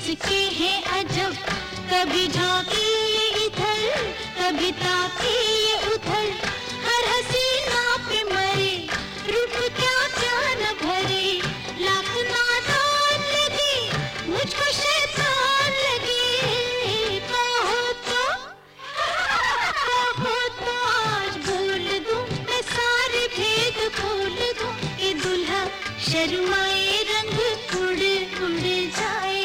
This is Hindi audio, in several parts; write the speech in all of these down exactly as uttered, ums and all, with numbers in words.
इसके हैं अजब, कभी झांके ये इधर, कभी ताके ये उधर, हर हसीना पे मरे, रूप क्या क्या न भरे, लाख नादान लगे, मुझको शैतान लगे, कहो तो, कहो तो आज बोल दूं, मैं सारे भेद खोल दूं, ये दुल्हा शर्माए रंग उड़ उड़ जाए।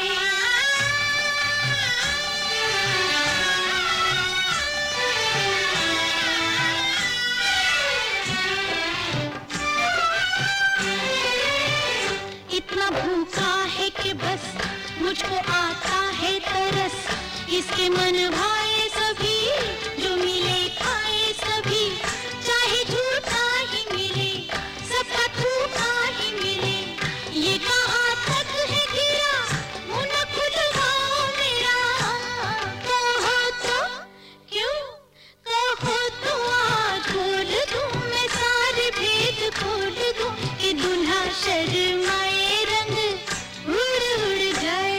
इतना भूखा है कि बस मुझको आता है तरस, इसके मन भाए सभी, जो मिले खाए सभी, चाहे झूठा ही मिले, सबका थूका ही मिले, ये कहाँ तक है गिरा, मुँह न खुलवाओ मेरा, कहो तो, क्यों कहो तो आज बोल दूं, मैं सारे भेद खोल दूं, कि दुल्हा शर्माए रंग उड़ उड़ जाए।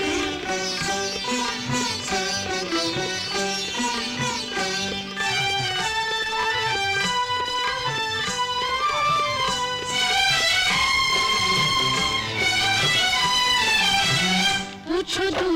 पूछो